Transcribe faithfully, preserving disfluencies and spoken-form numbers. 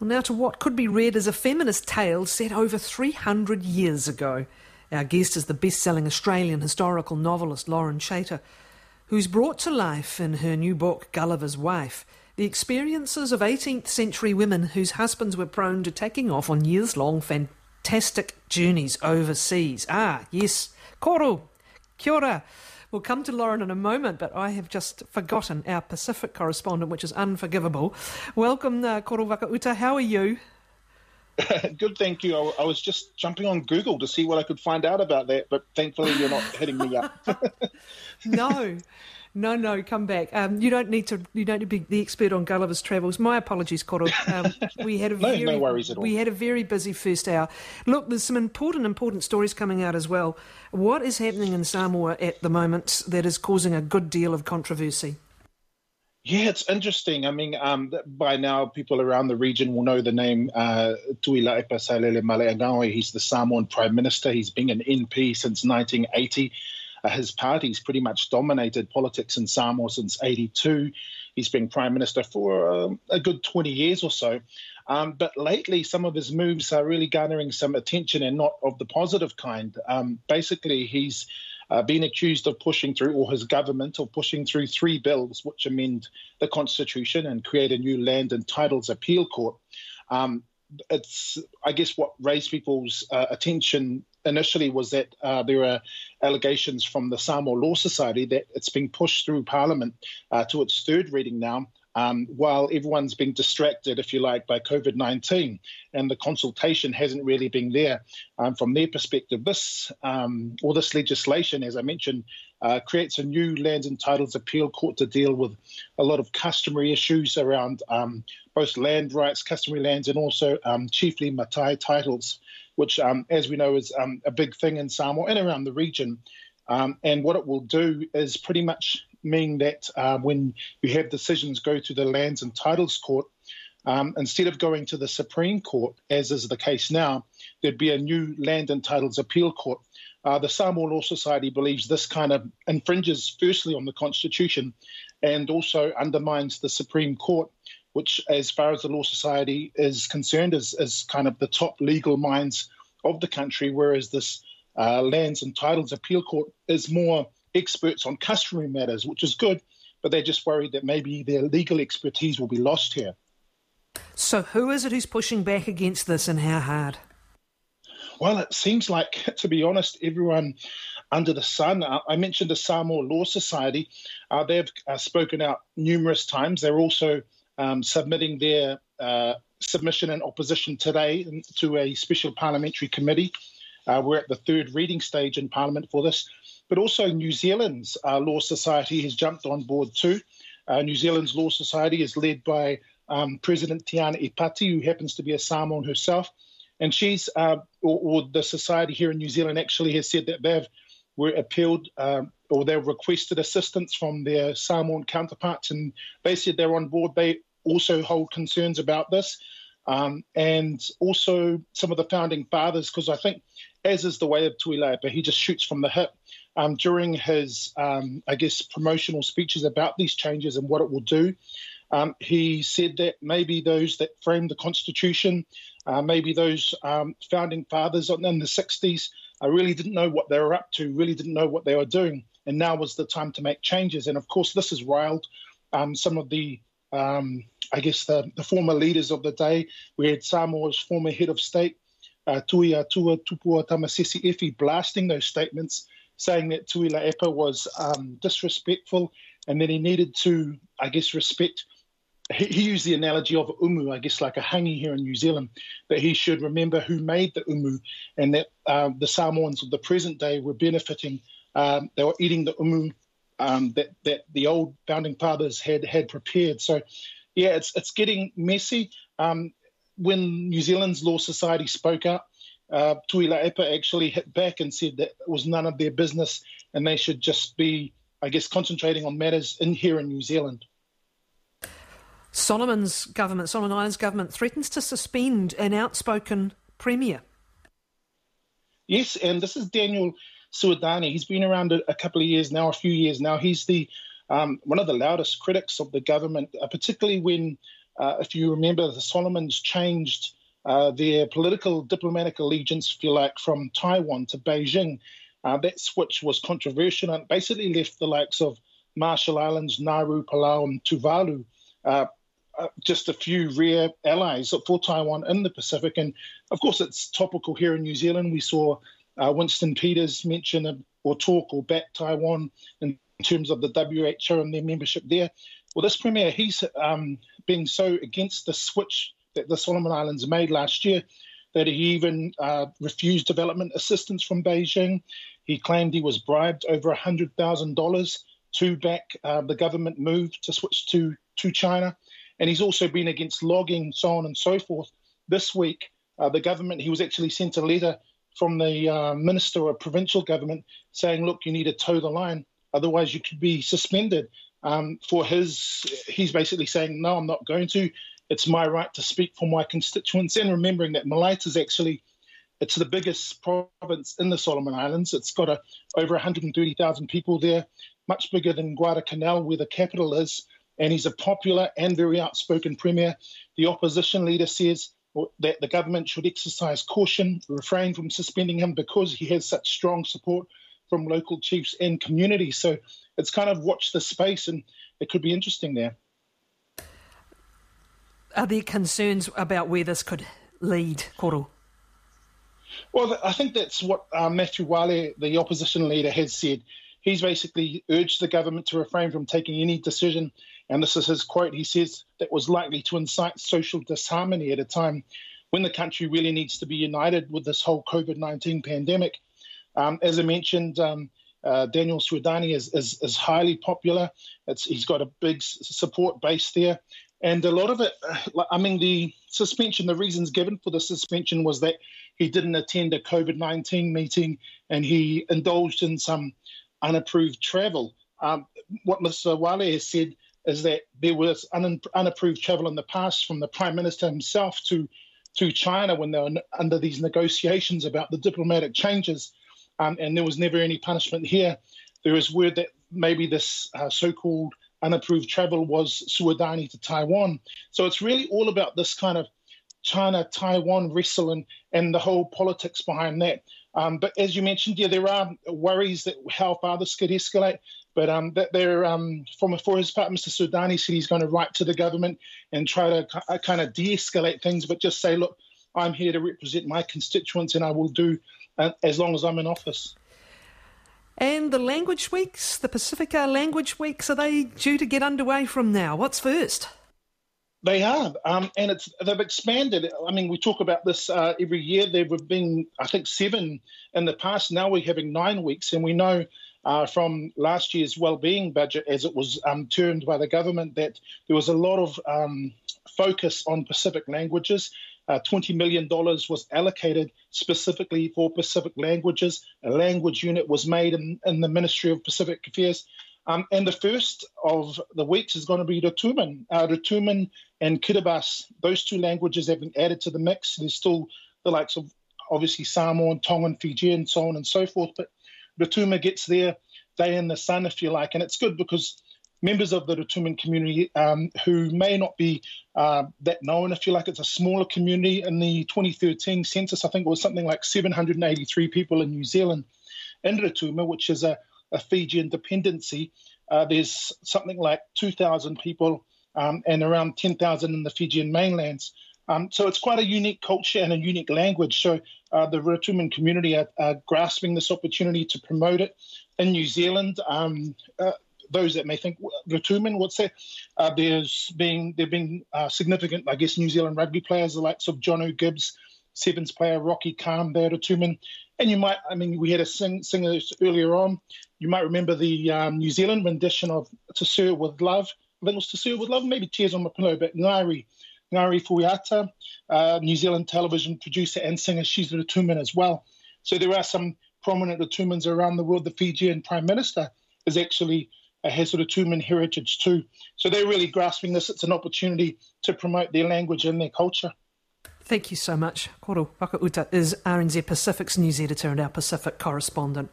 Well, now to what could be read as a feminist tale set over three hundred years ago. Our guest is the best-selling Australian historical novelist Lauren Chater, who's brought to life in her new book, Gulliver's Wife, the experiences of eighteenth century women whose husbands were prone to taking off on years-long fantastic journeys overseas. Ah, yes, koro, kia ora. We'll come to Lauren in a moment, but I have just forgotten our Pacific correspondent, which is unforgivable. Welcome, uh, Koro Wakauta. How are you? Good, thank you. I, I was just jumping on Google to see what I could find out about that, but thankfully you're not hitting me up. No. No, no, come back. Um, you don't need to. You don't need to be the expert on Gulliver's Travels. My apologies, Koro. Um, we had a no, very, no worries at all. We had a very busy first hour. Look, there's some important, important stories coming out as well. What is happening in Samoa at the moment that is causing a good deal of controversy? Yeah, it's interesting. I mean, um, by now people around the region will know the name uh, Tuilaepa Sailele Maleagawe. He's the Samoan Prime Minister. He's been an M P since nineteen eighty. Uh, his party's pretty much dominated politics in Samoa since eighty-two. He's been Prime Minister for um, a good twenty years or so. Um, but lately, some of his moves are really garnering some attention and not of the positive kind. Um, basically, he's uh, been accused of pushing through, or his government, of pushing through three bills which amend the Constitution and create a new Land and Titles Appeal Court. Um, it's, I guess, what raised people's uh, attention initially was that uh, there are allegations from the Samoa Law Society that it's being pushed through Parliament uh, to its third reading now, um, while everyone's being distracted, if you like, by COVID nineteen, and the consultation hasn't really been there. Um, from their perspective, this um, or this legislation, as I mentioned, uh, creates a new Lands and Titles Appeal Court to deal with a lot of customary issues around um, both land rights, customary lands, and also um, chiefly Matai titles, which, um, as we know, is um, a big thing in Samoa and around the region. Um, and what it will do is pretty much mean that uh, when you have decisions go to the Lands and Titles Court, um, instead of going to the Supreme Court, as is the case now, there'd be a new Land and Titles Appeal Court. Uh, the Samoa Law Society believes this kind of infringes firstly on the Constitution and also undermines the Supreme Court, which, as far as the Law Society is concerned, is, is kind of the top legal minds of the country, whereas this uh, Lands and Titles Appeal Court is more experts on customary matters, which is good, but they're just worried that maybe their legal expertise will be lost here. So who is it who's pushing back against this, and how hard? Well, it seems like, to be honest, everyone under the sun. Uh, I mentioned the Samoa Law Society. Uh, they've uh, spoken out numerous times. They're also um, submitting their uh, submission and opposition today to a special parliamentary committee. Uh, we're at the third reading stage in Parliament for this. But also New Zealand's uh, Law Society has jumped on board too. Uh, New Zealand's Law Society is led by um, President Tiana Ipati, who happens to be a Samoan herself. And she's, uh, or, or the society here in New Zealand actually has said that they've were appealed um, or they've requested assistance from their Samoan counterparts, and they said they're on board. They also hold concerns about this. Um, and also some of the founding fathers, because I think, as is the way of Tuilaepa, he just shoots from the hip. Um, during his, um, I guess, promotional speeches about these changes and what it will do, um, he said that maybe those that framed the Constitution, uh, maybe those um, founding fathers in the sixties, uh, really didn't know what they were up to, really didn't know what they were doing, and now was the time to make changes. And of course, this has riled um, some of the, um, I guess, the, the former leaders of the day. We had Samoa's former head of state, uh, Tui Atua Tupua Tamasese Efi, blasting those statements, saying that Tuilaepa was um, disrespectful and that he needed to, I guess, respect. He, he used the analogy of umu, I guess, like a hangi here in New Zealand, that he should remember who made the umu, and that uh, the Samoans of the present day were benefiting. Um, they were eating the umu um, that, that the old founding fathers had had prepared. So, yeah, it's it's getting messy. Um, when New Zealand's Law Society spoke up, Uh, Tuilaepa actually hit back and said that it was none of their business and they should just be, I guess, concentrating on matters in here in New Zealand. Solomon's government, Solomon Islands government, threatens to suspend an outspoken premier. Yes, and this is Daniel Suadani. He's been around a, a couple of years now, a few years now. He's the um, one of the loudest critics of the government, uh, particularly when uh, if you remember, the Solomons changed uh, their political diplomatic allegiance, if you like, from Taiwan to Beijing. Uh, that switch was controversial and basically left the likes of Marshall Islands, Nauru, Palau, and Tuvalu uh, uh, just a few rare allies for Taiwan in the Pacific. And of course, it's topical here in New Zealand. We saw uh, Winston Peters mention a, or talk or back Taiwan in terms of the W H O and their membership there. Well, this Premier, he's um, being so against the switch that the Solomon Islands made last year that he even uh, refused development assistance from Beijing. He claimed he was bribed over one hundred thousand dollars to back uh, the government move to switch to, to China. And he's also been against logging, so on and so forth. This week, uh, the government, he was actually sent a letter from the uh, Minister of Provincial Government saying, look, you need to toe the line, otherwise you could be suspended. Um, for his, he's basically saying, no, I'm not going to. It's my right to speak for my constituents. And remembering that Malaita is actually, it's the biggest province in the Solomon Islands. It's got a, over one hundred thirty thousand people there, much bigger than Guadalcanal, where the capital is. And he's a popular and very outspoken premier. The opposition leader says that the government should exercise caution, refrain from suspending him because he has such strong support from local chiefs and communities. So it's kind of watch the space, and it could be interesting there. Are there concerns about where this could lead, Koro? Well, I think that's what uh, Matthew Wale, the opposition leader, has said. He's basically urged the government to refrain from taking any decision, and this is his quote, he says, that was likely to incite social disharmony at a time when the country really needs to be united with this whole COVID nineteen pandemic. Um, as I mentioned, um, uh, Daniel Suadani is, is, is highly popular. It's, he's got a big s- support base there. And a lot of it, I mean, the suspension, the reasons given for the suspension was that he didn't attend a COVID nineteen meeting and he indulged in some unapproved travel. Um, what Mister Wale has said is that there was un- unapproved travel in the past from the Prime Minister himself to, to China when they were under these negotiations about the diplomatic changes, um, and there was never any punishment here. There is word that maybe this uh, so-called unapproved travel was Suadani to Taiwan. So it's really all about this kind of China-Taiwan wrestle and, and the whole politics behind that. Um, but as you mentioned, yeah, there are worries that how far this could escalate. But um, that they're um, from for his part, Mister Suadani said he's going to write to the government and try to uh, kind of de-escalate things, but just say, look, I'm here to represent my constituents, and I will do uh, as long as I'm in office. And the language weeks, the Pacifica language weeks, are they due to get underway from now? What's first? They are, um, and it's they've expanded. I mean, we talk about this uh, every year. There have been, I think, seven in the past. Now we're having nine weeks, and we know uh, from last year's wellbeing budget, as it was um, termed by the government, that there was a lot of um, focus on Pacific languages. Uh, twenty million dollars was allocated specifically for Pacific languages. A language unit was made in, in the Ministry of Pacific Affairs. Um, and the first of the weeks is going to be Rotuman. Uh, Rotuman and Kiribati, those two languages have been added to the mix. There's still the likes of, obviously, Samoan, Tongan, Fijian, so on and so forth. But Rotuma gets their day in the sun, if you like. And it's good because members of the Rotuman community um, who may not be uh, that known, if you like, it's a smaller community. In the twenty thirteen census, I think it was something like seven hundred eighty-three people in New Zealand in Rotuma, which is a a Fijian dependency. Uh, there's something like two thousand people um, and around ten thousand in the Fijian mainlands. Um, so it's quite a unique culture and a unique language. So uh, the Rotuman community are, are grasping this opportunity to promote it in New Zealand. Um, uh, those that may think Rotuman, what's that? Uh, there's been there been uh, significant, I guess, New Zealand rugby players, the likes of John O'Gibbs, Sevens player Rocky Khan, they're Rotuman. And you might, I mean, we had a sing, singer earlier on. You might remember the um, New Zealand rendition of To Sir With Love. I think it was To Sir With Love, maybe Tears on My Pillow, but Ngari, Ngari Fuiata, uh, New Zealand television producer and singer, she's a Rotuman as well. So there are some prominent Rotumans around the world. The Fijian Prime Minister is actually uh, has a Rotuman heritage too. So they're really grasping this. It's an opportunity to promote their language and their culture. Thank you so much. Koro Wakauta is R N Z Pacific's news editor and our Pacific correspondent.